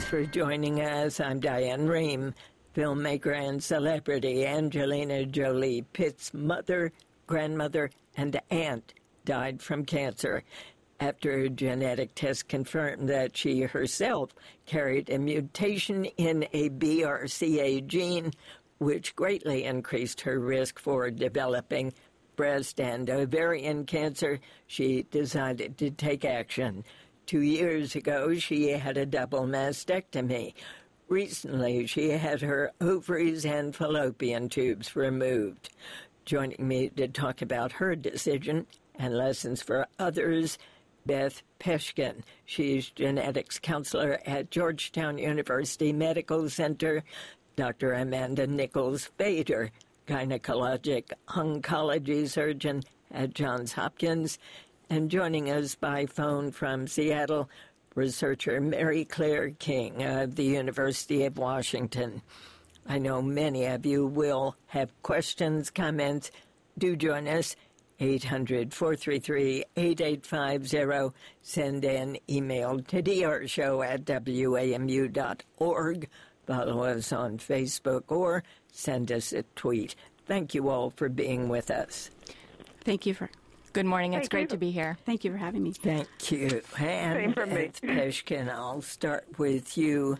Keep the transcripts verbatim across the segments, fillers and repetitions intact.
Thanks for joining us. I'm Diane Rehm. Filmmaker and celebrity Angelina Jolie Pitt's mother, grandmother, and aunt died from cancer after a genetic test confirmed that she herself carried a mutation in a B R C A gene, which greatly increased her risk for developing breast and ovarian cancer. She decided to take action. Two years ago, she had a double mastectomy. Recently, she had her ovaries and fallopian tubes removed. Joining me to talk about her decision and lessons for others, Beth Peshkin. She's genetics counselor at Georgetown University Medical Center. Doctor Amanda Nichols-Fader, gynecologic oncology surgeon at Johns Hopkins. And joining us by phone from Seattle, researcher Mary Claire King of the University of Washington. I know many of you will have questions, comments. Do join us, eight hundred, four three three, eight eight five zero. Send an email to d r show at w a m u dot org. Follow us on Facebook or send us a tweet. Thank you all for being with us. Thank you for... Good morning. It's Thank great you. to be here. Thank you for having me. Thank you. And Same for me. Beth Peshkin, I'll start with you.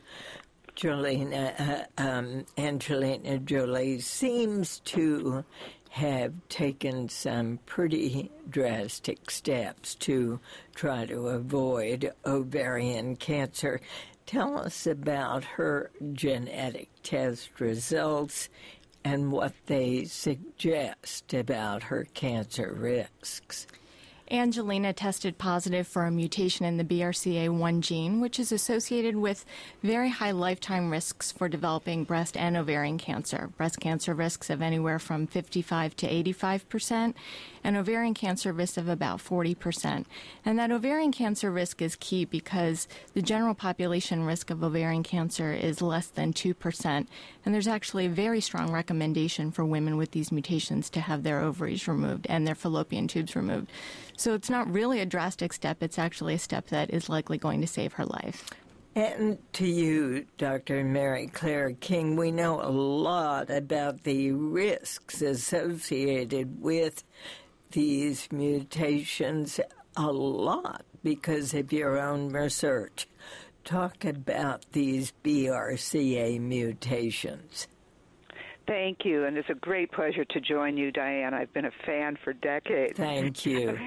Jolena, uh, um, Angelina Jolie seems to have taken some pretty drastic steps to try to avoid ovarian cancer. Tell us about her genetic test results and what they suggest about her cancer risks. Angelina tested positive for a mutation in the B R C A one gene, which is associated with very high lifetime risks for developing breast and ovarian cancer. Breast cancer risks of anywhere from fifty-five to eighty-five percent, and ovarian cancer risks of about forty percent. And that ovarian cancer risk is key because the general population risk of ovarian cancer is less than two percent. And there's actually a very strong recommendation for women with these mutations to have their ovaries removed and their fallopian tubes removed. So it's not really a drastic step. It's actually a step that is likely going to save her life. And to you, Doctor Mary Claire King, we know a lot about the risks associated with these mutations, a lot because of your own research. Talk about these B R C A mutations. Thank you, and it's a great pleasure to join you, Diane. I've been a fan for decades. Thank you.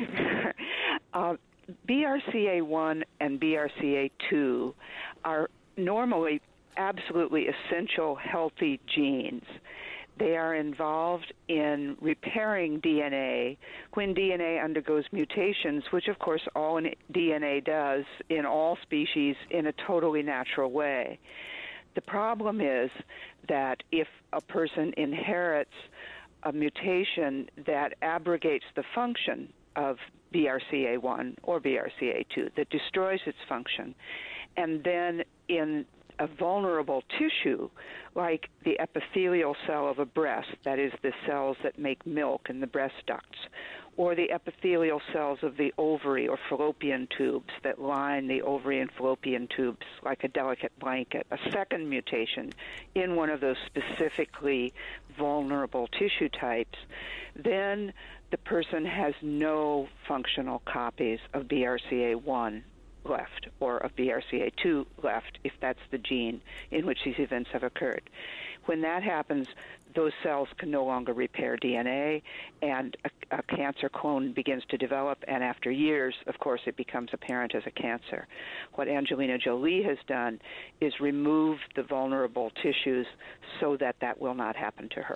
uh, B R C A one and B R C A two are normally absolutely essential healthy genes. They are involved in repairing D N A when D N A undergoes mutations, which of course all D N A does in all species in a totally natural way. The problem is that if a person inherits a mutation that abrogates the function of B R C A one or B R C A two, that destroys its function, and then in a vulnerable tissue, like the epithelial cell of a breast, that is the cells that make milk in the breast ducts, or the epithelial cells of the ovary or fallopian tubes that line the ovary and fallopian tubes like a delicate blanket, a second mutation in one of those specifically vulnerable tissue types, then the person has no functional copies of B R C A one left, or of B R C A two left, if that's the gene in which these events have occurred. When that happens, those cells can no longer repair D N A, and a, a cancer clone begins to develop, and after years, of course, it becomes apparent as a cancer. What Angelina Jolie has done is remove the vulnerable tissues so that that will not happen to her.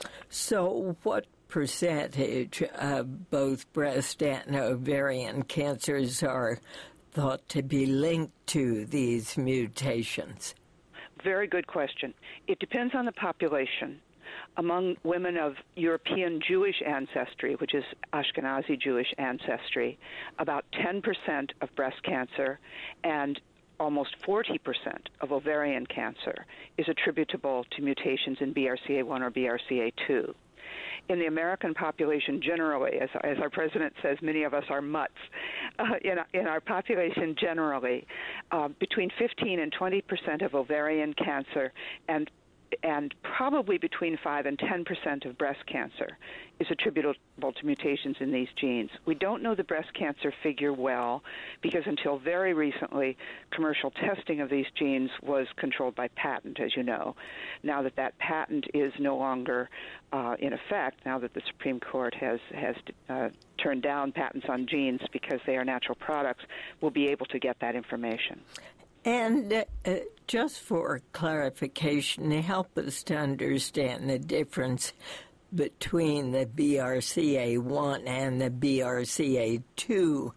So what percentage of both breast and ovarian cancers are thought to be linked to these mutations? Very good question. It depends on the population. Among women of European Jewish ancestry, which is Ashkenazi Jewish ancestry, about ten percent of breast cancer and almost forty percent of ovarian cancer is attributable to mutations in B R C A one or B R C A two. In the American population generally, as, as our president says, many of us are mutts. Uh, in, in our population generally, uh, between fifteen and twenty percent of ovarian cancer and and probably between five and ten percent of breast cancer is attributable to mutations in these genes. We don't know the breast cancer figure well because until very recently, commercial testing of these genes was controlled by patent, as you know. Now that that patent is no longer uh, in effect, now that the Supreme Court has, has uh, turned down patents on genes because they are natural products, we'll be able to get that information. And uh, just for clarification, help us to understand the difference between the B R C A one and the B R C A two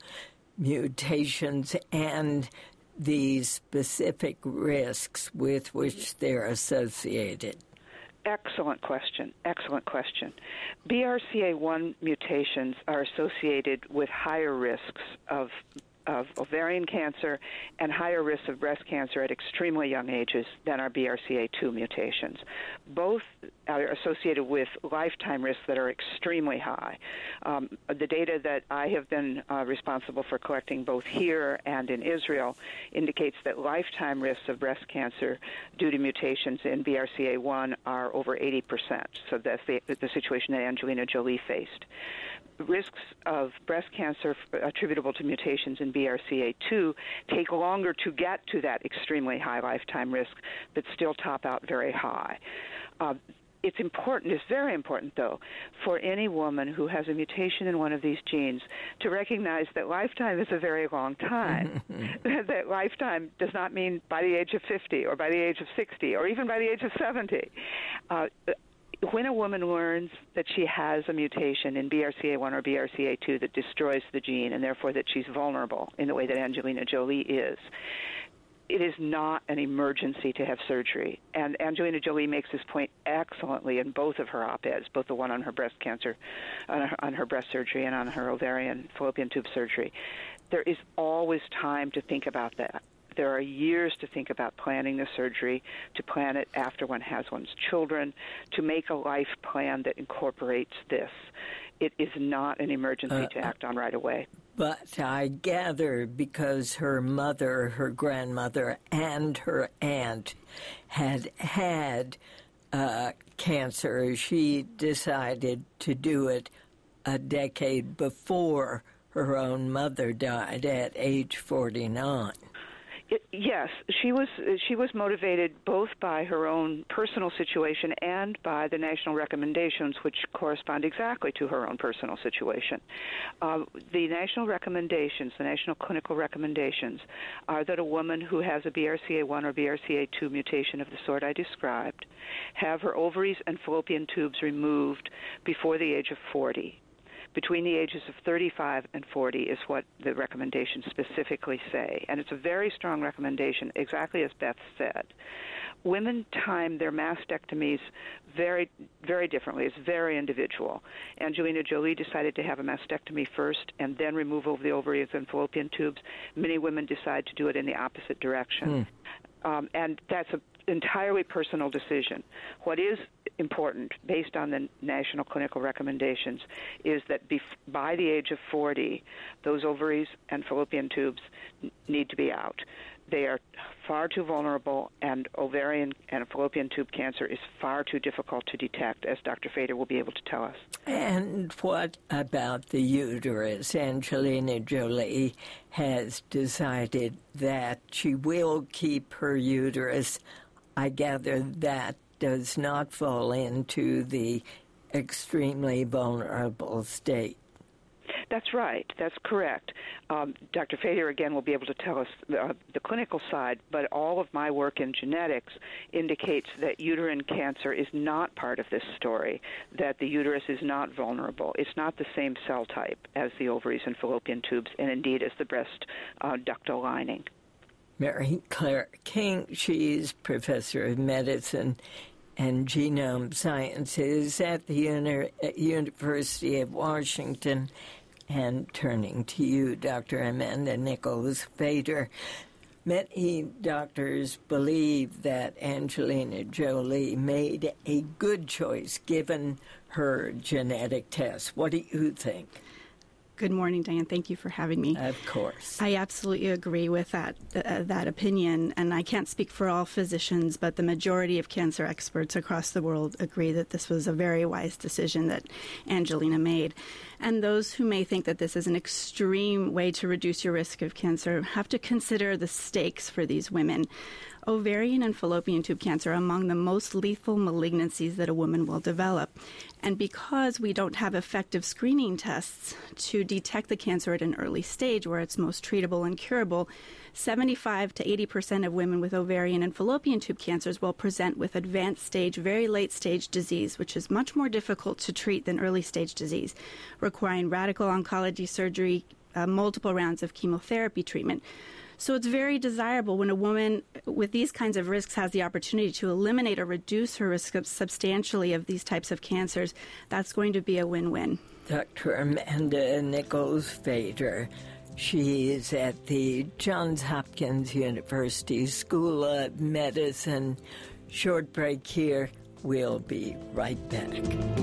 mutations and the specific risks with which they're associated. Excellent question. Excellent question. B R C A one mutations are associated with higher risks of of ovarian cancer and higher risks of breast cancer at extremely young ages than our B R C A two mutations. Both are associated with lifetime risks that are extremely high. Um, the data that I have been uh, responsible for collecting both here and in Israel indicates that lifetime risks of breast cancer due to mutations in B R C A one are over eighty percent. So that's the, the situation that Angelina Jolie faced. Risks of breast cancer attributable to mutations in B R C A two take longer to get to that extremely high lifetime risk, but still top out very high. Uh, it's important, it's very important, though, for any woman who has a mutation in one of these genes to recognize that lifetime is a very long time. That lifetime does not mean by the age of fifty or by the age of sixty or even by the age of seventy. Uh, When a woman learns that she has a mutation in B R C A one or B R C A two that destroys the gene and therefore that she's vulnerable in the way that Angelina Jolie is, it is not an emergency to have surgery. And Angelina Jolie makes this point excellently in both of her op-eds, both the one on her breast cancer, on her, on her breast surgery and on her ovarian fallopian tube surgery. There is always time to think about that. There are years to think about planning the surgery, to plan it after one has one's children, to make a life plan that incorporates this. It is not an emergency uh, to act on right away. But I gather because her mother, her grandmother, and her aunt had had uh, cancer, she decided to do it a decade before her own mother died at age forty-nine. It, yes, she was she was motivated both by her own personal situation and by the national recommendations, which correspond exactly to her own personal situation. Uh, the national recommendations, the national clinical recommendations, are that a woman who has a B R C A one or B R C A two mutation of the sort I described have her ovaries and fallopian tubes removed before the age of forty. Between the ages of thirty-five and forty is what the recommendations specifically say. And it's a very strong recommendation, exactly as Beth said. Women time their mastectomies very, very differently. It's very individual. Angelina Jolie decided to have a mastectomy first and then remove over the ovaries and fallopian tubes. Many women decide to do it in the opposite direction. Hmm. Um, and that's an entirely personal decision. What is important, based on the national clinical recommendations, is that bef- by the age of forty, those ovaries and fallopian tubes n- need to be out. They are far too vulnerable, and ovarian and fallopian tube cancer is far too difficult to detect, as Doctor Fader will be able to tell us. And what about the uterus? Angelina Jolie has decided that she will keep her uterus. I gather that does not fall into the extremely vulnerable state. That's right. That's correct. Um, Doctor Fader, again, will be able to tell us uh, the clinical side, but all of my work in genetics indicates that uterine cancer is not part of this story, that the uterus is not vulnerable. It's not the same cell type as the ovaries and fallopian tubes, and indeed as the breast uh, ductal lining. Mary Claire King, she's professor of medicine and genome sciences at the Uni- University of Washington. And turning to you, Doctor Amanda Nichols Fader, many doctors believe that Angelina Jolie made a good choice given her genetic test. What do you think? Good morning, Diane. Thank you for having me. Of course. I absolutely agree with that uh, that opinion, and I can't speak for all physicians, but the majority of cancer experts across the world agree that this was a very wise decision that Angelina made. And those who may think that this is an extreme way to reduce your risk of cancer have to consider the stakes for these women. Ovarian and fallopian tube cancer are among the most lethal malignancies that a woman will develop. And because we don't have effective screening tests to detect the cancer at an early stage where it's most treatable and curable, seventy-five to eighty percent of women with ovarian and fallopian tube cancers will present with advanced stage, very late stage disease, which is much more difficult to treat than early stage disease, requiring radical oncology surgery, uh, multiple rounds of chemotherapy treatment. So it's very desirable when a woman with these kinds of risks has the opportunity to eliminate or reduce her risk of substantially of these types of cancers. That's going to be a win-win. Doctor Amanda Nichols-Feder. She is at the Johns Hopkins University School of Medicine. Short break here. We'll be right back.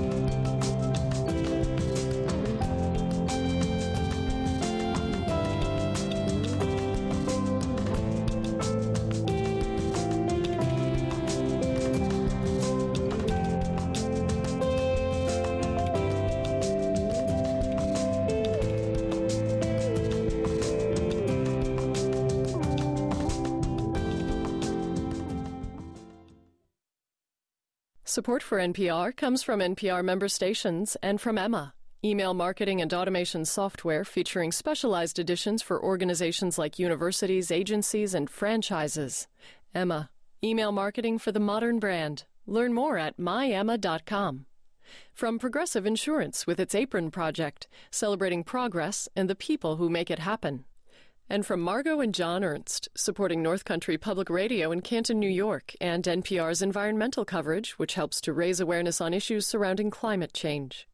Support for N P R comes from N P R member stations and from Emma, email marketing and automation software featuring specialized editions for organizations like universities, agencies, and franchises. Emma, email marketing for the modern brand. Learn more at my emma dot com. From Progressive Insurance with its Apron Project, celebrating progress and the people who make it happen. And from Margot and John Ernst, supporting North Country Public Radio in Canton, New York, and N P R's environmental coverage, which helps to raise awareness on issues surrounding climate change.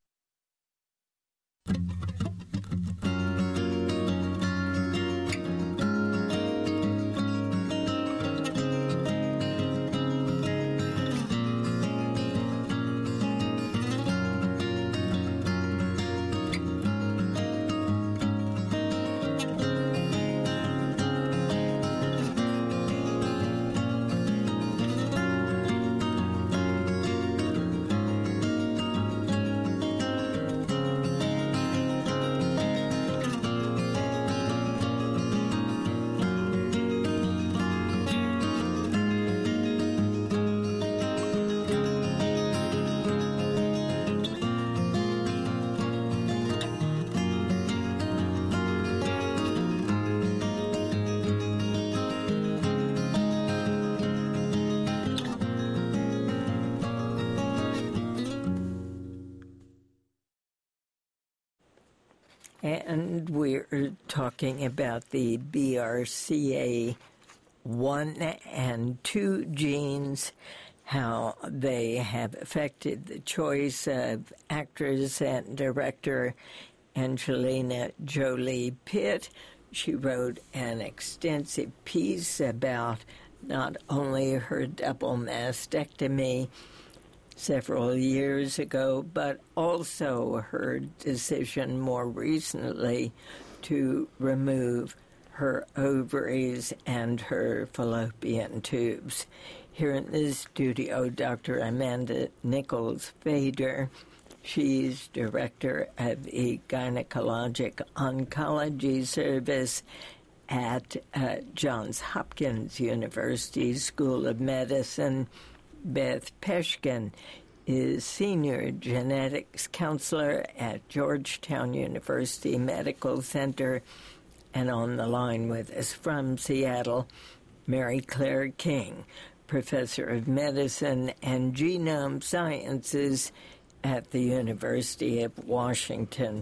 And we're talking about the B R C A one and two genes, how they have affected the choice of actress and director Angelina Jolie Pitt. She wrote an extensive piece about not only her double mastectomy several years ago, but also her decision more recently to remove her ovaries and her fallopian tubes. Here in the studio, Doctor Amanda Nichols-Feder. She's director of the Gynecologic Oncology Service at uh, Johns Hopkins University School of Medicine. Beth Peshkin is Senior Genetics Counselor at Georgetown University Medical Center. And on the line with us from Seattle, Mary Claire King, Professor of Medicine and Genome Sciences at the University of Washington.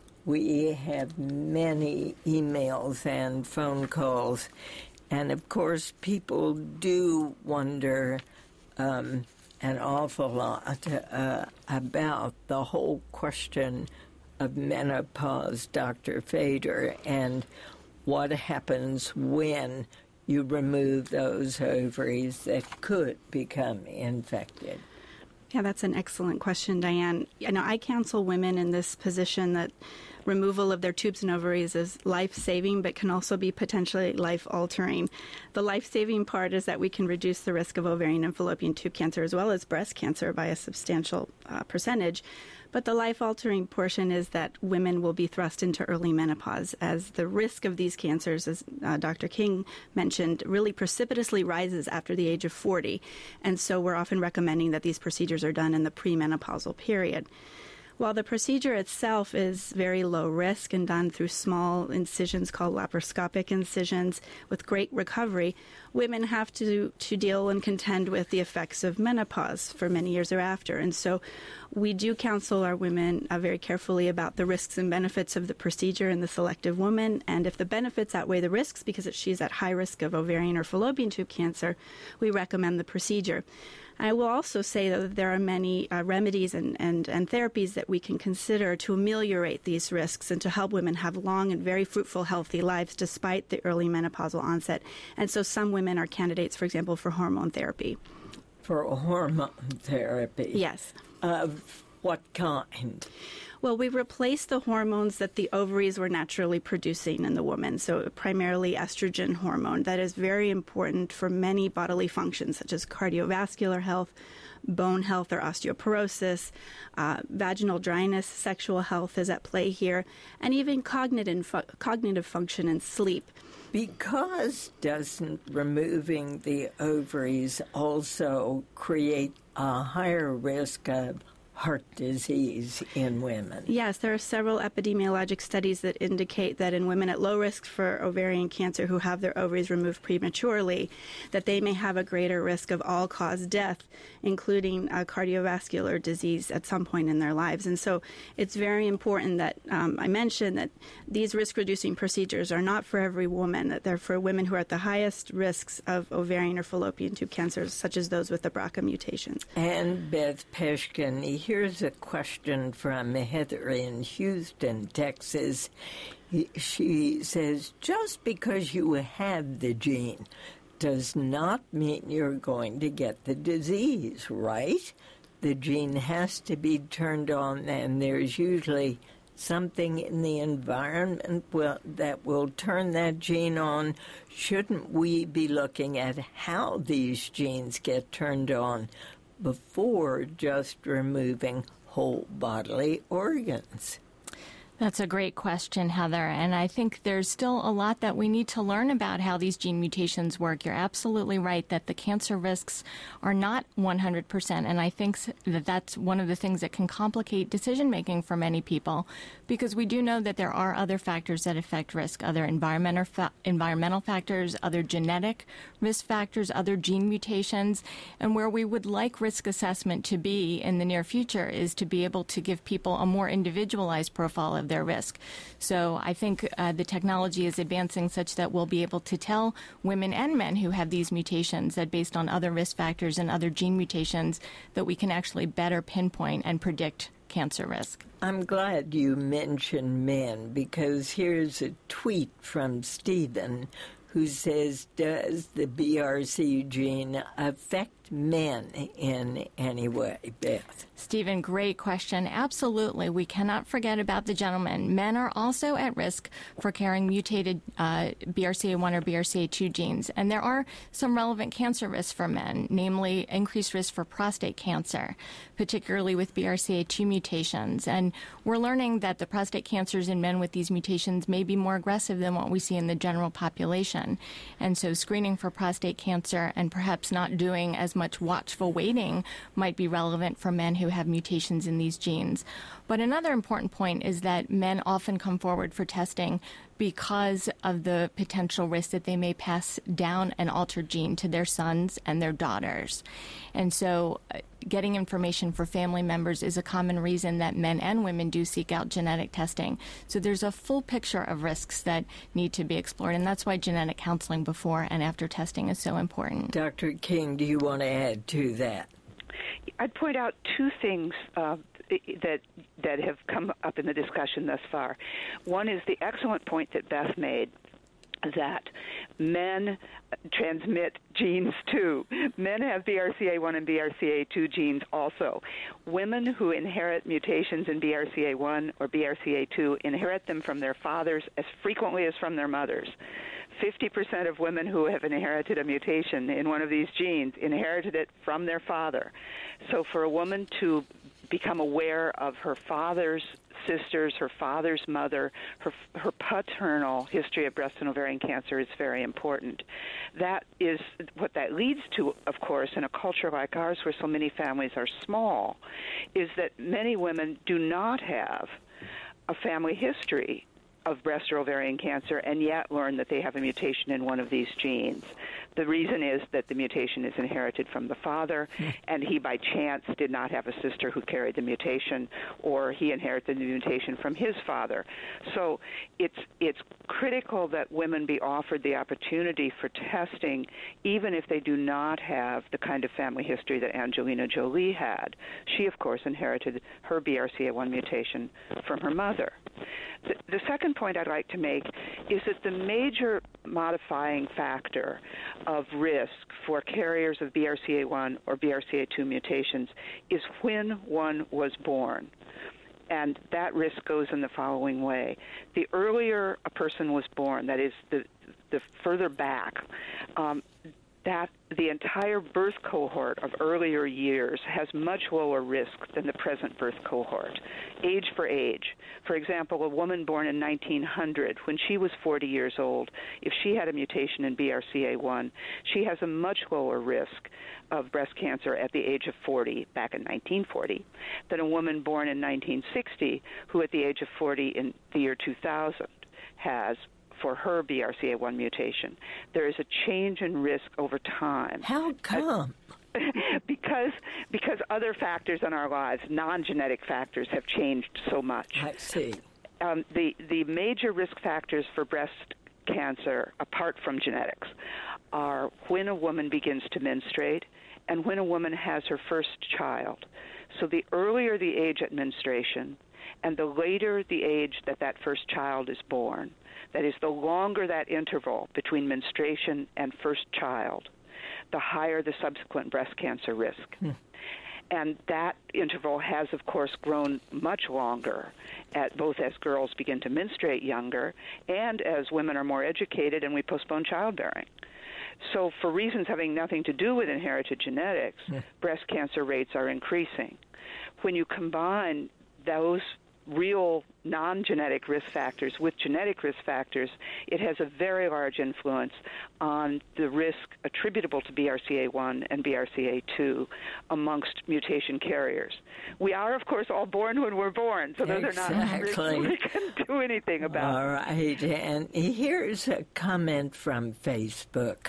We have many emails and phone calls, and of course people do wonder Um, an awful lot uh, about the whole question of menopause, Doctor Feder, and what happens when you remove those ovaries that could become infected. Yeah, that's an excellent question, Diane. You know, I counsel women in this position that removal of their tubes and ovaries is life-saving, but can also be potentially life-altering. The life-saving part is that we can reduce the risk of ovarian and fallopian tube cancer as well as breast cancer by a substantial uh, percentage. But the life-altering portion is that women will be thrust into early menopause, as the risk of these cancers, as uh, Doctor King mentioned, really precipitously rises after the age of forty. And so we're often recommending that these procedures are done in the premenopausal period. While the procedure itself is very low risk and done through small incisions called laparoscopic incisions with great recovery, women have to, to deal and contend with the effects of menopause for many years thereafter. And so we do counsel our women uh, very carefully about the risks and benefits of the procedure in the selective woman. And if the benefits outweigh the risks because she's at high risk of ovarian or fallopian tube cancer, we recommend the procedure. I will also say that there are many uh, remedies and, and, and therapies that we can consider to ameliorate these risks and to help women have long and very fruitful, healthy lives despite the early menopausal onset. And so some women are candidates, for example, for hormone therapy. For hormone therapy? Yes. Of what kind? Well, we replace the hormones that the ovaries were naturally producing in the woman, so primarily estrogen hormone. That is very important for many bodily functions, such as cardiovascular health, bone health or osteoporosis, uh, vaginal dryness, sexual health is at play here, and even cognitive, fu- cognitive function and sleep. Because doesn't removing the ovaries also create a higher risk of heart disease in women? Yes, there are several epidemiologic studies that indicate that in women at low risk for ovarian cancer who have their ovaries removed prematurely, that they may have a greater risk of all-cause death, including uh, cardiovascular disease at some point in their lives. And so it's very important that um, I mention that these risk-reducing procedures are not for every woman, that they're for women who are at the highest risks of ovarian or fallopian tube cancers, such as those with the B R C A mutations. And Beth Peshkin, here's a question from Heather in Houston, Texas. She says, just because you have the gene does not mean you're going to get the disease, right? The gene has to be turned on, and there's usually something in the environment will, that will turn that gene on. Shouldn't we be looking at how these genes get turned on before just removing whole bodily organs? That's a great question, Heather, and I think there's still a lot that we need to learn about how these gene mutations work. You're absolutely right that the cancer risks are not one hundred percent, and I think that that's one of the things that can complicate decision-making for many people, because we do know that there are other factors that affect risk, other environmental, fa- environmental factors, other genetic risk factors, other gene mutations, and where we would like risk assessment to be in the near future is to be able to give people a more individualized profile of their risk. So I think uh, the technology is advancing such that we'll be able to tell women and men who have these mutations that based on other risk factors and other gene mutations that we can actually better pinpoint and predict cancer risk. I'm glad you mentioned men, because here's a tweet from Stephen who says, does the B R C gene affect men in any way, Beth? Stephen, great question. Absolutely. We cannot forget about the gentleman. Men are also at risk for carrying mutated uh, B R C A one or B R C A two genes. And there are some relevant cancer risks for men, namely increased risk for prostate cancer, particularly with B R C A two mutations. And we're learning that the prostate cancers in men with these mutations may be more aggressive than what we see in the general population. And so screening for prostate cancer and perhaps not doing as much watchful waiting might be relevant for men who have mutations in these genes. But another important point is that men often come forward for testing because of the potential risk that they may pass down an altered gene to their sons and their daughters. And so uh, getting information for family members is a common reason that men and women do seek out genetic testing. So there's a full picture of risks that need to be explored, and that's why genetic counseling before and after testing is so important. Doctor King, do you want to add to that? I'd point out two things uh, that that have come up in the discussion thus far. One is the excellent point that Beth made that men transmit genes too. Men have B R C A one and B R C A two genes also. Women who inherit mutations in B R C A one or B R C A two inherit them from their fathers as frequently as from their mothers. fifty percent of women who have inherited a mutation in one of these genes inherited it from their father. So for a woman to become aware of her father's sisters, her father's mother, her her paternal history of breast and ovarian cancer is very important. That is what that leads to, of course, in a culture like ours where so many families are small, is that many women do not have a family history of breast or ovarian cancer and yet learn that they have a mutation in one of these genes. The reason is that the mutation is inherited from the father, and he by chance did not have a sister who carried the mutation, or he inherited the mutation from his father. So it's it's critical that women be offered the opportunity for testing, even if they do not have the kind of family history that Angelina Jolie had. She, of course, inherited her B R C A one mutation from her mother. The, the second point I'd like to make is that the major modifying factor of risk for carriers of B R C A one or B R C A two mutations is when one was born. And that risk goes in the following way. The earlier a person was born, that is, the, the further back, um, that the entire birth cohort of earlier years has much lower risk than the present birth cohort, age for age. For example, a woman born in nineteen hundred, when she was forty years old, if she had a mutation in B R C A one, she has a much lower risk of breast cancer at the age of forty, back in nineteen forty, than a woman born in nineteen sixty, who at the age of forty in the year two thousand has for her B R C A one mutation. There is a change in risk over time. How come? because because other factors in our lives, non-genetic factors, have changed so much. I see. Um, the, the major risk factors for breast cancer, apart from genetics, are when a woman begins to menstruate and when a woman has her first child. So the earlier the age at menstruation and the later the age that that first child is born, that is, the longer that interval between menstruation and first child, the higher the subsequent breast cancer risk. Hmm. And that interval has, of course, grown much longer, at both as girls begin to menstruate younger and as women are more educated and we postpone childbearing. So for reasons having nothing to do with inherited genetics, yeah. breast cancer rates are increasing. When you combine those real non-genetic risk factors with genetic risk factors, it has a very large influence on the risk attributable to B R C A one and B R C A two amongst mutation carriers. We are, of course, all born when we're born, so those exactly. are not risks we can do anything about. All right, and here's a comment from Facebook.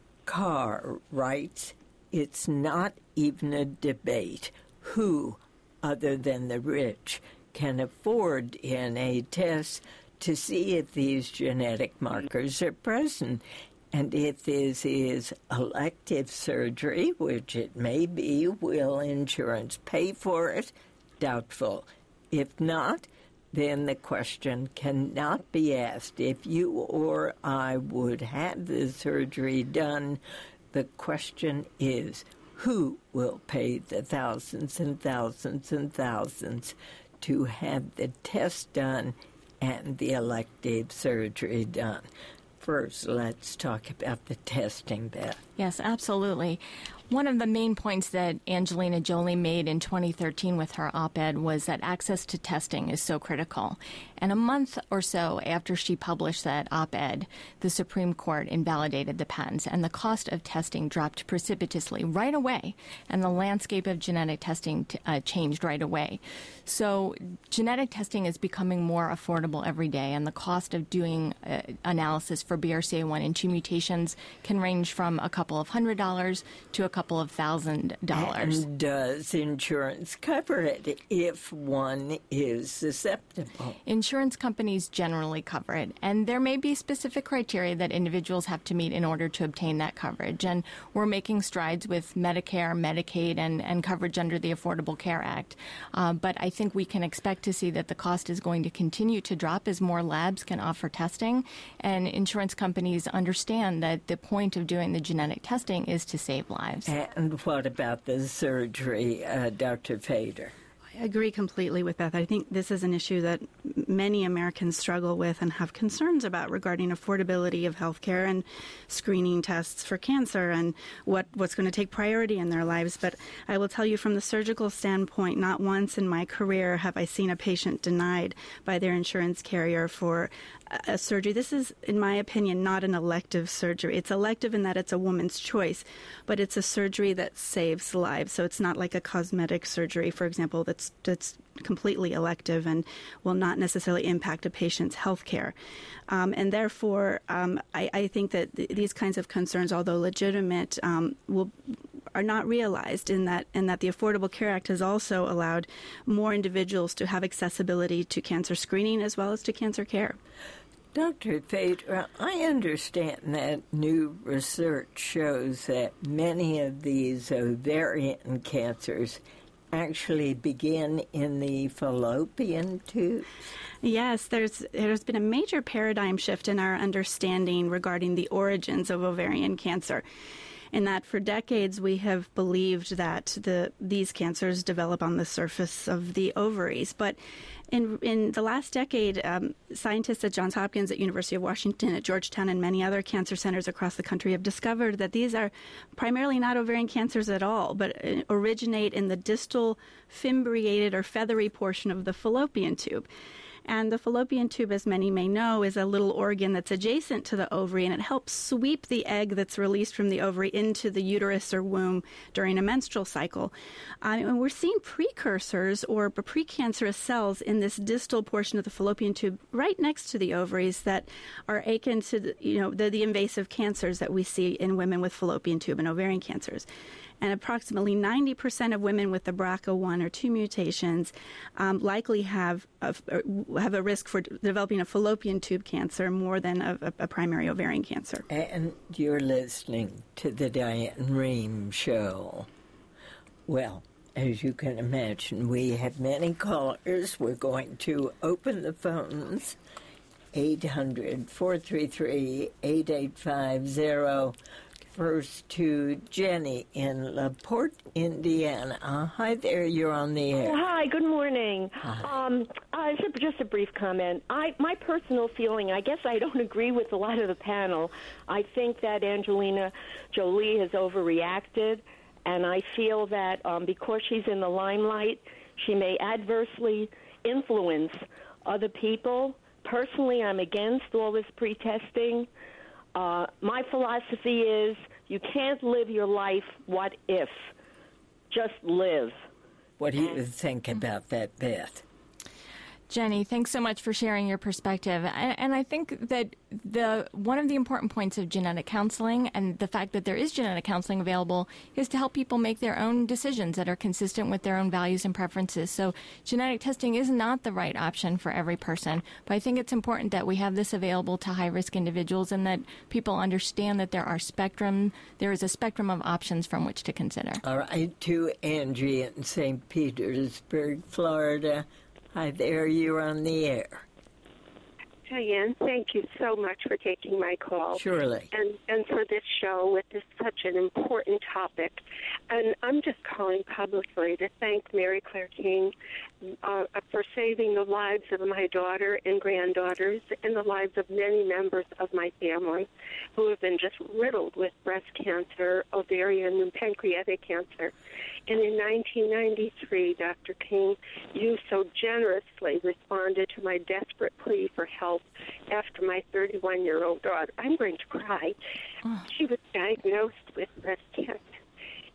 Carr writes, "It's not even a debate. Who, other than the rich, can afford D N A tests to see if these genetic markers are present. And if this is elective surgery, which it may be, will insurance pay for it? Doubtful. If not, then the question cannot be asked if you or I would have the surgery done. The question is, who will pay the thousands and thousands and thousands to have the test done and the elective surgery done?" First, let's talk about the testing, Beth. Yes, absolutely. One of the main points that Angelina Jolie made in twenty thirteen with her op-ed was that access to testing is so critical. And a month or so after she published that op-ed, the Supreme Court invalidated the patents, and the cost of testing dropped precipitously right away, and the landscape of genetic testing t- uh, changed right away. So genetic testing is becoming more affordable every day, and the cost of doing uh, analysis for B R C A one and two mutations can range from a couple couple of hundred dollars to a couple of thousand dollars. And does insurance cover it if one is susceptible? Insurance companies generally cover it, and there may be specific criteria that individuals have to meet in order to obtain that coverage. And we're making strides with Medicare, Medicaid, and, and coverage under the Affordable Care Act. Uh, but I think we can expect to see that the cost is going to continue to drop as more labs can offer testing, and insurance companies understand that the point of doing the genetic testing is to save lives. And what about the surgery, uh, Doctor Fader? I agree completely with Beth. I think this is an issue that many Americans struggle with and have concerns about regarding affordability of health care and screening tests for cancer and what, what's going to take priority in their lives. But I will tell you from the surgical standpoint, not once in my career have I seen a patient denied by their insurance carrier for a surgery. This is, in my opinion, not an elective surgery. It's elective in that it's a woman's choice, but it's a surgery that saves lives. So it's not like a cosmetic surgery, for example, that's that's completely elective and will not necessarily impact a patient's health care. Um, and therefore, um, I, I think that th- these kinds of concerns, although legitimate, um, will are not realized in that in that the Affordable Care Act has also allowed more individuals to have accessibility to cancer screening as well as to cancer care. Doctor Fader, I understand that new research shows that many of these ovarian cancers actually begin in the fallopian tubes. Yes, there's there's been a major paradigm shift in our understanding regarding the origins of ovarian cancer. In that for decades we have believed that the these cancers develop on the surface of the ovaries. But in in the last decade, um, scientists at Johns Hopkins, at University of Washington, at Georgetown, and many other cancer centers across the country have discovered that these are primarily not ovarian cancers at all, but originate in the distal fimbriated or feathery portion of the fallopian tube. And the fallopian tube, as many may know, is a little organ that's adjacent to the ovary, and it helps sweep the egg that's released from the ovary into the uterus or womb during a menstrual cycle. Um, and we're seeing precursors or precancerous cells in this distal portion of the fallopian tube right next to the ovaries that are akin to the, you know, the, the invasive cancers that we see in women with fallopian tube and ovarian cancers. And approximately ninety percent of women with the B R C A one or two mutations um, likely have a, have a risk for developing a fallopian tube cancer more than a, a primary ovarian cancer. And you're listening to the Diane Rehm Show. Well, as you can imagine, we have many callers. We're going to open the phones. eight hundred, four three three, eight eight five zero. First to Jenny in LaPorte, Indiana. Uh, hi there, you're on the air. Oh, hi, good morning. Hi. Um, uh, just a brief comment. I, my personal feeling, I guess I don't agree with a lot of the panel. I think that Angelina Jolie has overreacted, and I feel that um, because she's in the limelight, she may adversely influence other people. Personally, I'm against all this pre-testing. Uh, my philosophy is you can't live your life what if. Just live. What do you think about that, Beth? Jenny, thanks so much for sharing your perspective. And, and I think that the one of the important points of genetic counseling and the fact that there is genetic counseling available is to help people make their own decisions that are consistent with their own values and preferences. So genetic testing is not the right option for every person, but I think it's important that we have this available to high-risk individuals and that people understand that there are spectrum, there is a spectrum of options from which to consider. All right, to Angie in Saint Petersburg, Florida. Hi there, you're on the air. Diane, thank you so much for taking my call. Surely. And and for this show with this such an important topic. And I'm just calling publicly to thank Mary Claire King uh, for saving the lives of my daughter and granddaughters and the lives of many members of my family who have been just riddled with breast cancer, ovarian, and pancreatic cancer. And in nineteen ninety-three, Doctor King, you so generously responded to my desperate plea for help after my thirty-one-year-old daughter, I'm going to cry, Oh. she was diagnosed with breast cancer.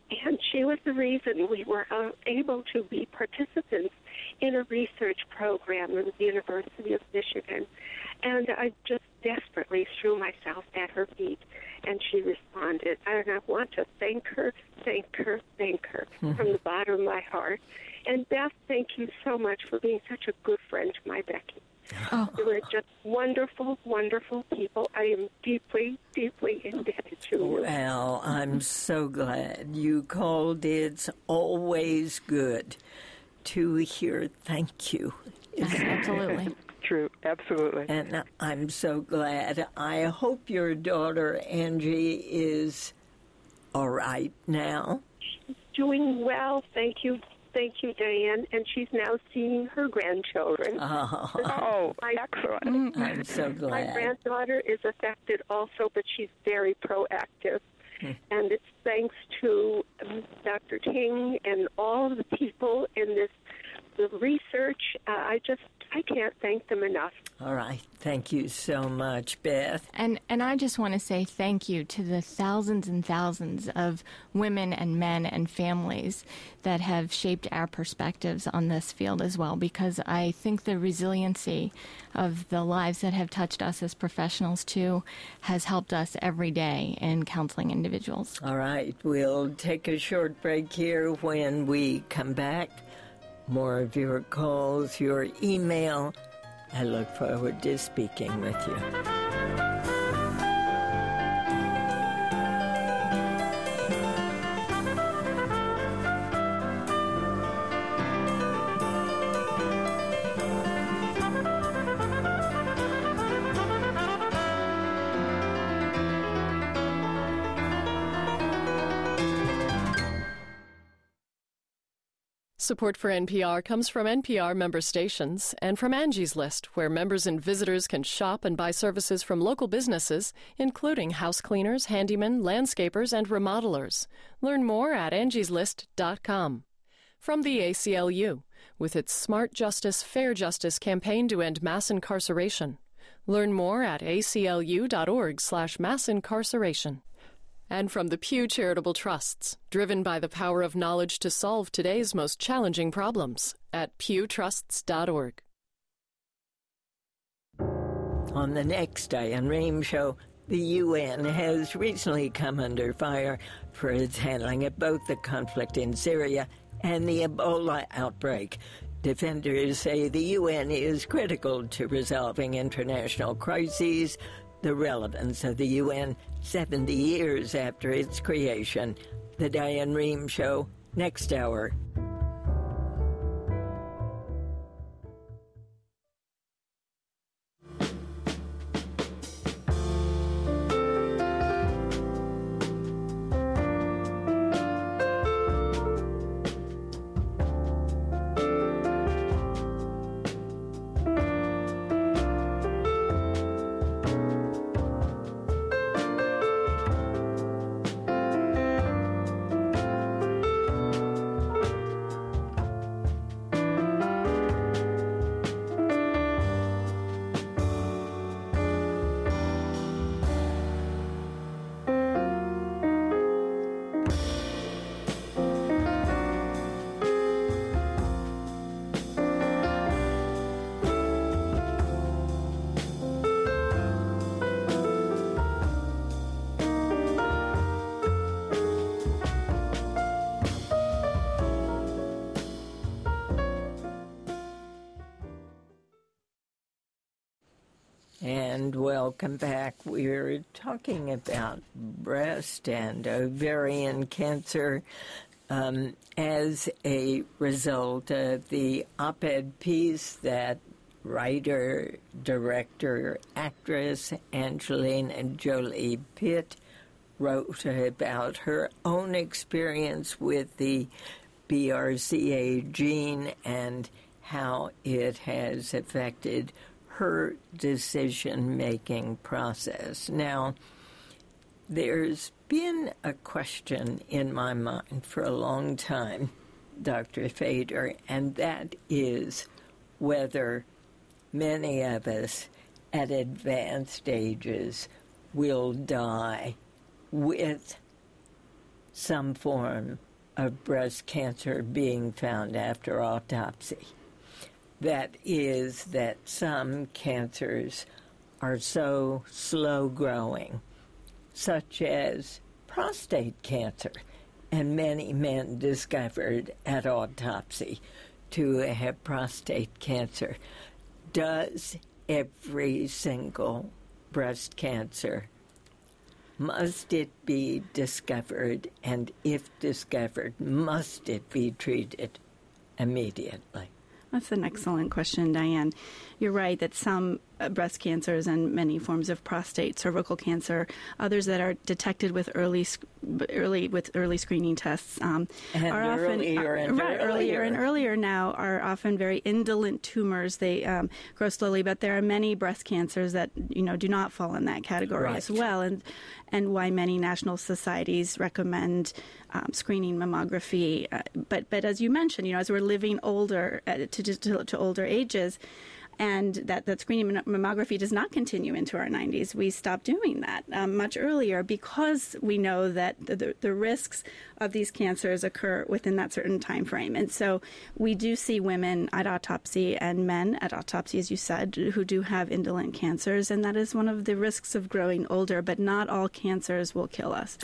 And she was the reason we were uh, able to be participants in a research program at the University of Michigan. And I just desperately threw myself at her feet, and she responded. And I want to thank her, thank her, thank her mm-hmm. from the bottom of my heart. And Beth, thank you so much for being such a good friend to my Becky. Oh. You were just wonderful, wonderful people. I am deeply, deeply indebted to you. Well, I'm so glad you called. It's always good to hear thank you. Yes, absolutely. True, absolutely. And I'm so glad. I hope your daughter, Angie, is all right now. She's doing well, thank you. Thank you, Diane. And she's now seeing her grandchildren. Oh, oh my, excellent. I'm so glad. My granddaughter is affected also, but she's very proactive. Hmm. And it's thanks to um, Doctor King and all the people in this the research. Uh, I just, I can't thank them enough. All right. Thank you so much, Beth. And and I just want to say thank you to the thousands and thousands of women and men and families that have shaped our perspectives on this field as well, because I think the resiliency of the lives that have touched us as professionals, too, has helped us every day in counseling individuals. All right. We'll take a short break here. When we come back, more of your calls, your email. I look forward to speaking with you. Support for N P R comes from N P R member stations and from Angie's List, where members and visitors can shop and buy services from local businesses, including house cleaners, handymen, landscapers, and remodelers. Learn more at angies list dot com. From the A C L U, with its Smart Justice, Fair Justice campaign to end mass incarceration. Learn more at A C L U dot org slash mass incarceration. And from the Pew Charitable Trusts, driven by the power of knowledge to solve today's most challenging problems, at pew trusts dot org. On the next Diane Rehm Show, the U N has recently come under fire for its handling of both the conflict in Syria and the Ebola outbreak. Defenders say the U N is critical to resolving international crises. The relevance of the U N seventy years after its creation. The Diane Rehm Show, next hour. And welcome back. We're talking about breast and ovarian cancer um, as a result of the op-ed piece that writer, director, actress Angelina Jolie Pitt wrote about her own experience with the B R C A gene and how it has affected her decision-making process. Now, there's been a question in my mind for a long time, Doctor Fader, and that is whether many of us at advanced ages will die with some form of breast cancer being found after autopsy. That is that some cancers are so slow-growing, such as prostate cancer, and many men discovered at autopsy to have prostate cancer. Does every single breast cancer, must it be discovered, and if discovered, must it be treated immediately? That's an excellent question, Diane. You're right that some uh, breast cancers and many forms of prostate, cervical cancer, others that are detected with early, early with early screening tests, um, and are often earlier uh, and right, earlier. earlier and earlier now are often very indolent tumors. They um, grow slowly, but there are many breast cancers that you know do not fall in that category right. as well, and and why many national societies recommend um, screening mammography. Uh, but but as you mentioned, you know, as we're living older uh, to, to to older ages, and that, that screening mammography does not continue into our nineties. We stopped doing that um, much earlier because we know that the, the, the risks of these cancers occur within that certain time frame. And so we do see women at autopsy and men at autopsy, as you said, who do have indolent cancers, and that is one of the risks of growing older, but not all cancers will kill us.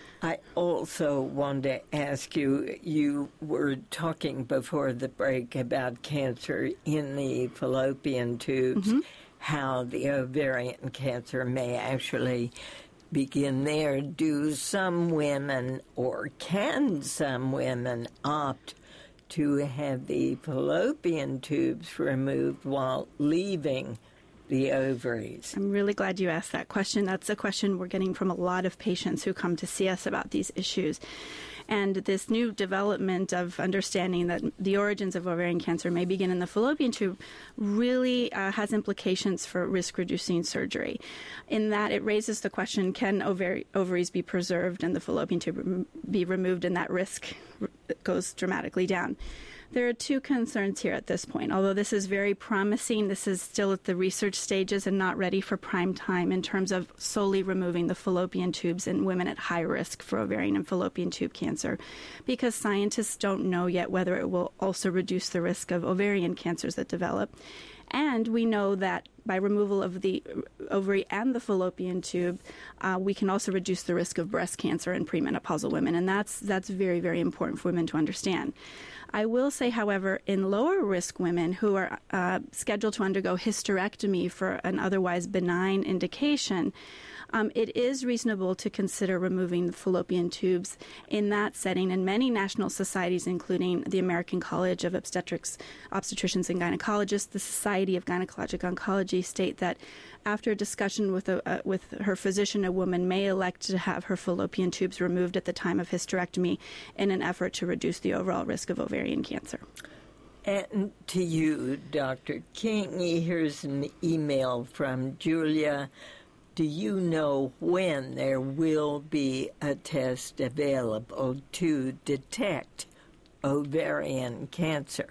I also want to ask you, you were talking before the break about cancer in the fallopian tubes, mm-hmm. how the ovarian cancer may actually begin there. Do some women, or can some women, opt to have the fallopian tubes removed while leaving the ovaries? I'm really glad you asked that question. That's a question we're getting from a lot of patients who come to see us about these issues. And this new development of understanding that the origins of ovarian cancer may begin in the fallopian tube really uh, has implications for risk-reducing surgery. In that it raises the question, can ovari- ovaries be preserved and the fallopian tube rem- be removed, and that risk r- goes dramatically down. There are two concerns here at this point. Although this is very promising, this is still at the research stages and not ready for prime time in terms of solely removing the fallopian tubes in women at high risk for ovarian and fallopian tube cancer, because scientists don't know yet whether it will also reduce the risk of ovarian cancers that develop. And we know that by removal of the ovary and the fallopian tube, uh, we can also reduce the risk of breast cancer in premenopausal women. And that's that's very, very important for women to understand. I will say, however, in lower risk women who are uh, scheduled to undergo hysterectomy for an otherwise benign indication, Um, it is reasonable to consider removing the fallopian tubes in that setting. And many national societies, including the American College of Obstetrics, Obstetricians and Gynecologists, the Society of Gynecologic Oncology, state that after a discussion with a, uh, with her physician, a woman may elect to have her fallopian tubes removed at the time of hysterectomy in an effort to reduce the overall risk of ovarian cancer. And to you, Doctor King, here's an email from Julia. Do you know when there will be a test available to detect ovarian cancer?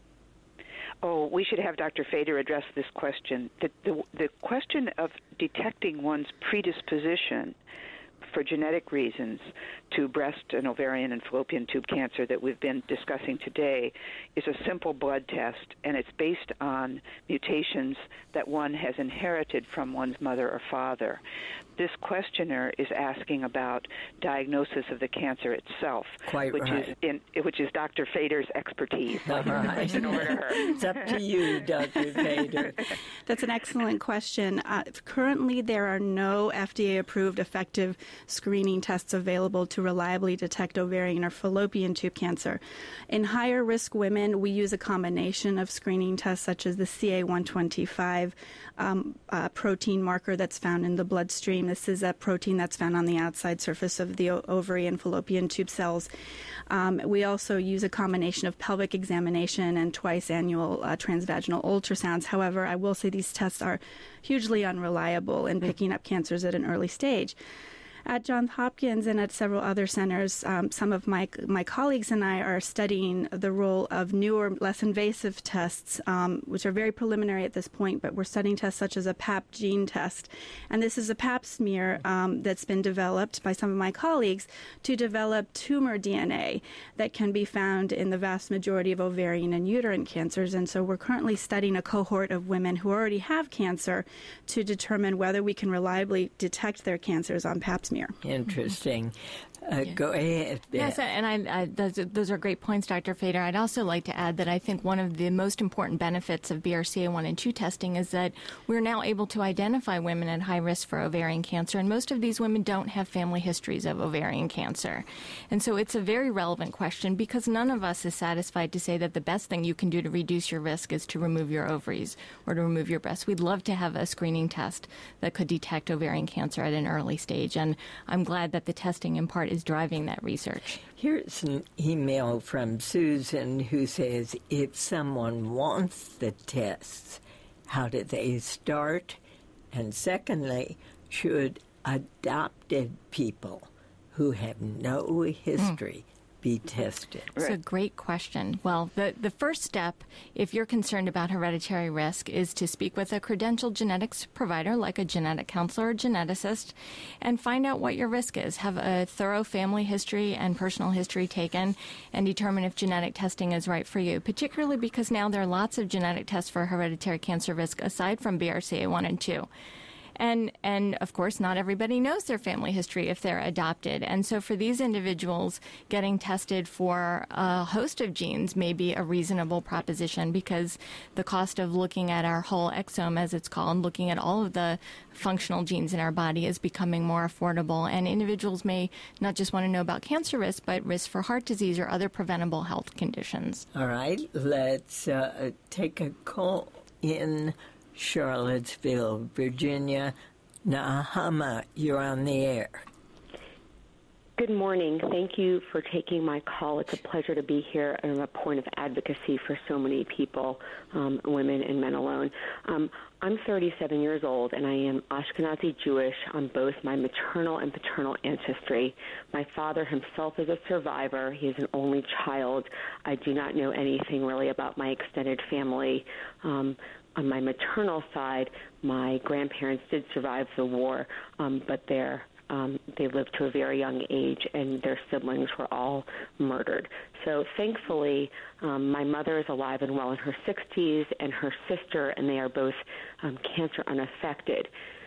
Oh, we should have Doctor Fader address this question. The, the, the question of detecting one's predisposition for genetic reasons to breast and ovarian and fallopian tube cancer that we've been discussing today is a simple blood test, and it's based on mutations that one has inherited from one's mother or father. This questioner is asking about diagnosis of the cancer itself, Quite which right. is in which is Doctor Fader's expertise. All right. Over to her. It's up to you, Doctor Fader. That's an excellent question. Uh, currently, there are no F D A-approved effective screening tests available to reliably detect ovarian or fallopian tube cancer. In higher risk women, we use a combination of screening tests such as the C A one twenty-five um, uh, protein marker that's found in the bloodstream. This is a protein that's found on the outside surface of the o- ovary and fallopian tube cells. Um, we also use a combination of pelvic examination and twice annual uh, transvaginal ultrasounds. However, I will say these tests are hugely unreliable in picking up cancers at an early stage. at Johns Hopkins and at several other centers, um, some of my my colleagues and I are studying the role of newer, less invasive tests, um, which are very preliminary at this point, but we're studying tests such as a pap gene test. And this is a pap smear um, that's been developed by some of my colleagues to develop tumor D N A that can be found in the vast majority of ovarian and uterine cancers. And so we're currently studying a cohort of women who already have cancer to determine whether we can reliably detect their cancers on pap smear. Interesting. Uh, Yeah. Go ahead, Beth. Yes, and I, I, those, those are great points, Doctor Fader. I'd also like to add that I think one of the most important benefits of B R C A one and two testing is that we're now able to identify women at high risk for ovarian cancer, and most of these women don't have family histories of ovarian cancer. And so it's a very relevant question because none of us is satisfied to say that the best thing you can do to reduce your risk is to remove your ovaries or to remove your breasts. We'd love to have a screening test that could detect ovarian cancer at an early stage, and I'm glad that the testing in part is driving that research. Here's an email from Susan who says, if someone wants the tests, how do they start? And secondly, should adopted people who have no history be tested? It's a great question. Well, the, the first step, if you're concerned about hereditary risk, is to speak with a credentialed genetics provider like a genetic counselor or geneticist and find out what your risk is. Have a thorough family history and personal history taken and determine if genetic testing is right for you, particularly because now there are lots of genetic tests for hereditary cancer risk aside from B R C A one and two. And, and of course, not everybody knows their family history if they're adopted. And so for these individuals, getting tested for a host of genes may be a reasonable proposition because the cost of looking at our whole exome, as it's called, looking at all of the functional genes in our body is becoming more affordable. And individuals may not just want to know about cancer risk, but risk for heart disease or other preventable health conditions. All right, let's uh, take a call in Charlottesville, Virginia. Nahama, you're on the air. Good morning. Thank you for taking my call. It's a pleasure to be here and a point of advocacy for so many people, um, women and men alone. Um, I'm thirty-seven years old, and I am Ashkenazi Jewish on both my maternal and paternal ancestry. My father himself is a survivor. He is an only child. I do not know anything really about my extended family. Um, On my maternal side, my grandparents did survive the war, um, but they're, um, they lived to a very young age, and their siblings were all murdered. So thankfully, um, my mother is alive and well in her sixties, and her sister, and they are both um, cancer unaffected.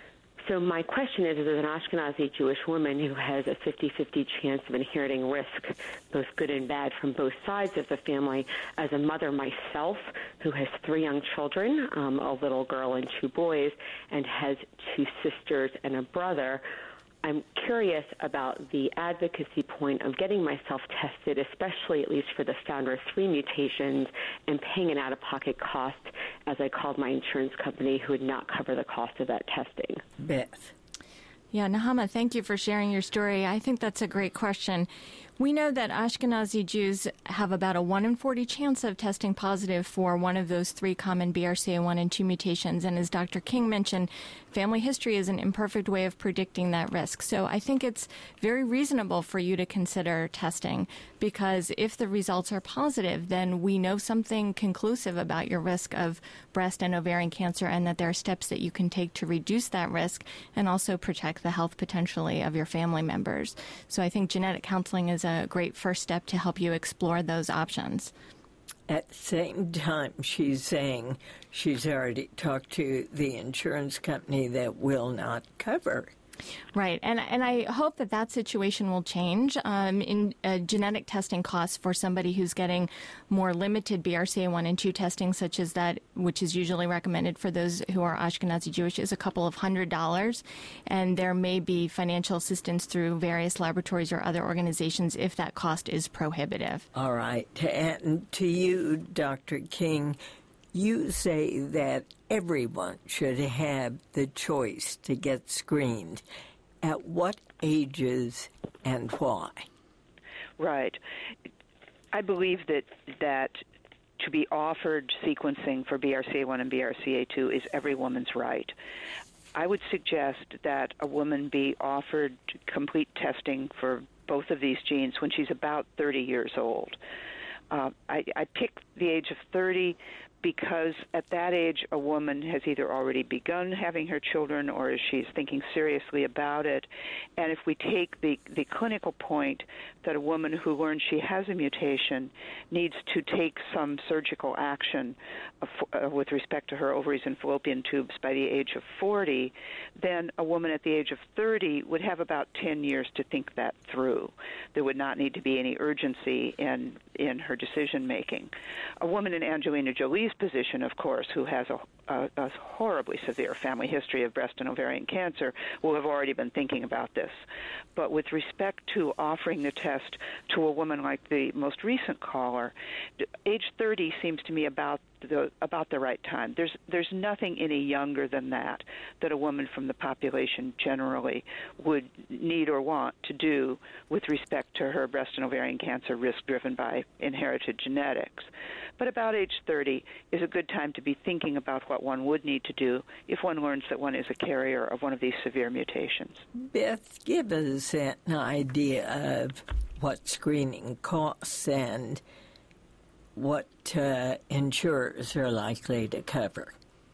So my question is, as an Ashkenazi Jewish woman who has a fifty-fifty chance of inheriting risk, both good and bad, from both sides of the family, as a mother myself who has three young children, um, a little girl and two boys, and has two sisters and a brother, I'm curious about the advocacy point of getting myself tested, especially at least for the Founder three mutations, and paying an out-of-pocket cost, as I called my insurance company, who would not cover the cost of that testing. Beth. Yeah, Nahama, thank you for sharing your story. I think that's a great question. We know that Ashkenazi Jews have about a one in forty chance of testing positive for one of those three common B R C A one and two mutations. And as Doctor King mentioned, family history is an imperfect way of predicting that risk. So I think it's very reasonable for you to consider testing, because if the results are positive, then we know something conclusive about your risk of breast and ovarian cancer, and that there are steps that you can take to reduce that risk and also protect the health potentially of your family members. So I think genetic counseling is a great first step to help you explore those options. At the same time, she's saying she's already talked to the insurance company that will not cover. Right, and and I hope that that situation will change. Um, in uh, genetic testing costs for somebody who's getting more limited B R C A one and two testing, such as that, which is usually recommended for those who are Ashkenazi Jewish, is a couple of hundred dollars, and there may be financial assistance through various laboratories or other organizations if that cost is prohibitive. All right, and to you, Doctor King, you say that everyone should have the choice to get screened. At what ages and why? Right. I believe that that to be offered sequencing for B R C A one and B R C A two is every woman's right. I would suggest that a woman be offered complete testing for both of these genes when she's about thirty years old. Uh, I, I picked the age of thirty because at that age a woman has either already begun having her children or she's thinking seriously about it. And if we take the, the clinical point that a woman who learns she has a mutation needs to take some surgical action uh, with respect to her ovaries and fallopian tubes by the age of forty, then a woman at the age of thirty would have about ten years to think that through. There would not need to be any urgency in, in her decision-making. A woman in Angelina Jolie's position, of course, who has a, a, a horribly severe family history of breast and ovarian cancer, will have already been thinking about this. But with respect to offering the test to a woman like the most recent caller, age thirty seems to me about the about the right time. There's there's nothing any younger than that that a woman from the population generally would need or want to do with respect to her breast and ovarian cancer risk driven by inherited genetics. But about age thirty is a good time to be thinking about what one would need to do if one learns that one is a carrier of one of these severe mutations. Beth, give us an idea of what screening costs and what uh, insurers are likely to cover.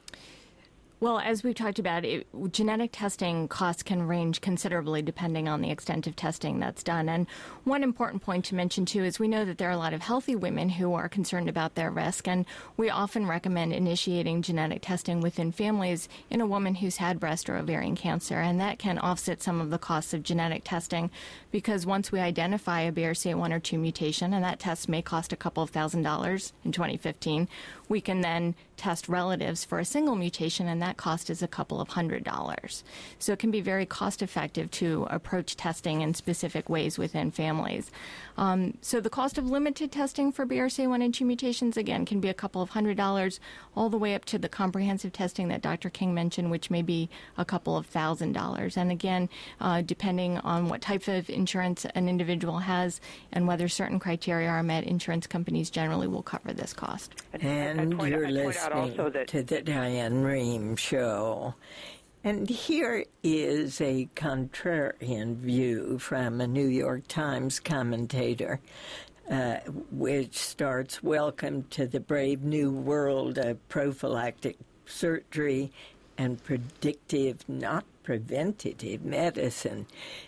Well, as we've talked about, it, genetic testing costs can range considerably depending on the extent of testing that's done. And one important point to mention, too, is we know that there are a lot of healthy women who are concerned about their risk, and we often recommend initiating genetic testing within families in a woman who's had breast or ovarian cancer, and that can offset some of the costs of genetic testing because once we identify a B R C A one or two mutation, and that test may cost a couple of thousand dollars in twenty fifteen, we can then test relatives for a single mutation, and that cost is a couple of hundred dollars. So it can be very cost effective to approach testing in specific ways within families. Um, so the cost of limited testing for B R C A one and two mutations, again, can be a couple of hundred dollars, all the way up to the comprehensive testing that Doctor King mentioned, which may be a couple of thousand dollars. And again, uh, depending on what type of insurance an individual has and whether certain criteria are met, insurance companies generally will cover this cost. And point, you're I'd listening that to the Diane Rehm Show. And here is a contrarian view from a New York Times commentator, uh, which starts, "Welcome to the brave new world of prophylactic surgery and predictive, not preventative medicine."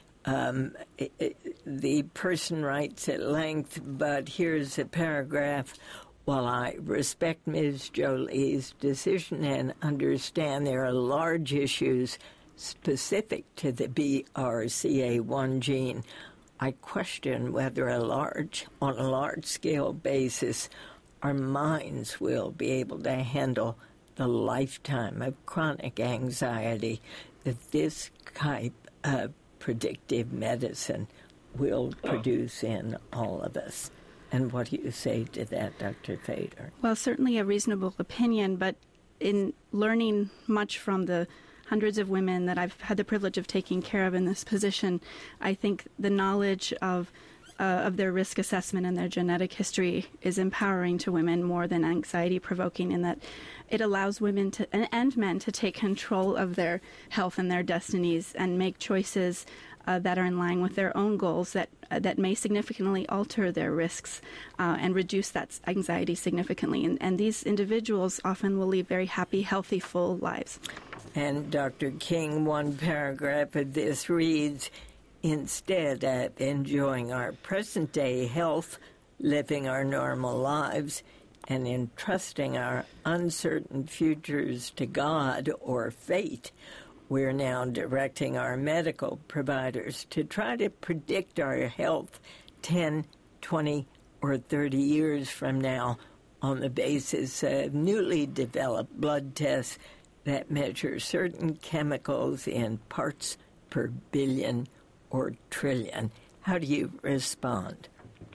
Um, it, it, the person writes at length, but here's a paragraph. "While I respect Miz Jolie's decision and understand there are large issues specific to the B R C A one gene, I question whether a large, on a large-scale basis, our minds will be able to handle the lifetime of chronic anxiety that this type of predictive medicine will produce in all of us." And what do you say to that, Doctor Fader? Well, certainly a reasonable opinion, but in learning much from the hundreds of women that I've had the privilege of taking care of in this position, I think the knowledge of uh, of their risk assessment and their genetic history is empowering to women more than anxiety-provoking, in that it allows women to and, and men to take control of their health and their destinies and make choices Uh, that are in line with their own goals that uh, that may significantly alter their risks uh, and reduce that anxiety significantly. And, and these individuals often will lead very happy, healthy, full lives. And Doctor King, one paragraph of this reads, "Instead of enjoying our present-day health, living our normal lives, and entrusting our uncertain futures to God or fate, we're now directing our medical providers to try to predict our health ten, twenty, or thirty years from now on the basis of newly developed blood tests that measure certain chemicals in parts per billion or trillion." How do you respond?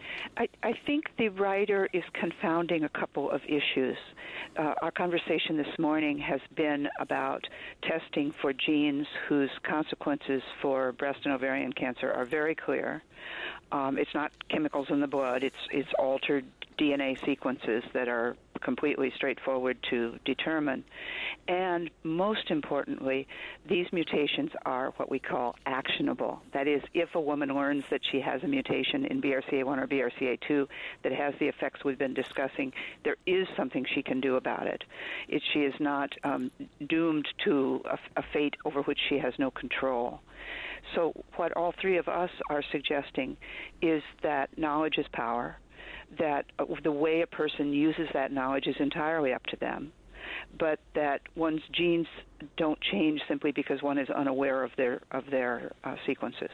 I, I think the writer is confounding a couple of issues. Uh, our conversation this morning has been about testing for genes whose consequences for breast and ovarian cancer are very clear. Um, it's not chemicals in the blood. It's it's altered D N A sequences that are completely straightforward to determine. And most importantly, these mutations are what we call actionable. That is, if a woman learns that she has a mutation in B R C A one or B R C A two that has the effects we've been discussing, there is something she can do about it. it she is not um, doomed to a, a fate over which she has no control. So what all three of us are suggesting is that knowledge is power, that the way a person uses that knowledge is entirely up to them, but that one's genes don't change simply because one is unaware of their of their uh, sequences.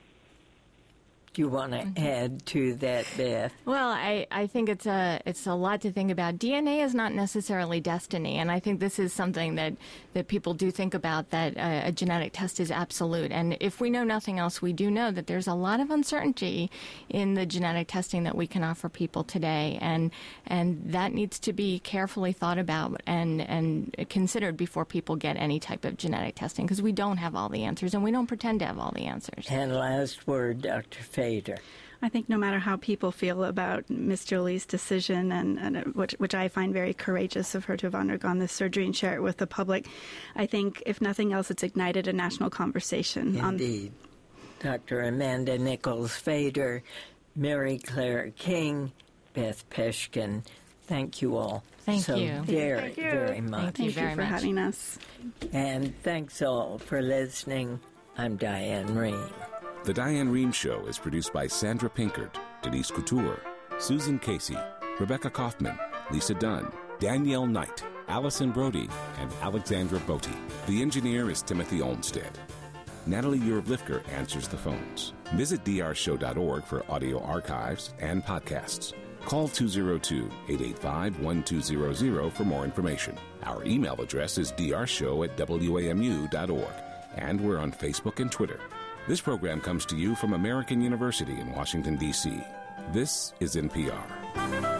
Do you want to mm-hmm. add to that, Beth? Well, I, I think it's a it's a lot to think about. D N A is not necessarily destiny, and I think this is something that, that people do think about, that a, a genetic test is absolute. And if we know nothing else, we do know that there's a lot of uncertainty in the genetic testing that we can offer people today, and and that needs to be carefully thought about and, and considered before people get any type of genetic testing, because we don't have all the answers, and we don't pretend to have all the answers. And last word, Doctor Fader. I think no matter how people feel about Miss Jolie's decision, and, and which, which I find very courageous of her to have undergone this surgery and share it with the public, I think, if nothing else, it's ignited a national conversation. Indeed. On Doctor Amanda Nichols Fader, Mary Claire King, Beth Peshkin, thank you all. Thank so you. very, thank you. very much. Thank you Thank very you for much. having us. And thanks all for listening. I'm Diane Rehm. The Diane Rehm Show is produced by Sandra Pinkert, Denise Couture, Susan Casey, Rebecca Kaufman, Lisa Dunn, Danielle Knight, Allison Brody, and Alexandra Botti. The engineer is Timothy Olmstead. Natalie Urblifker answers the phones. Visit d r show dot org for audio archives and podcasts. Call two oh two, eight eight five, one two zero zero for more information. Our email address is d r show at w a m u dot org, and we're on Facebook and Twitter. This program comes to you from American University in Washington, D C This is N P R.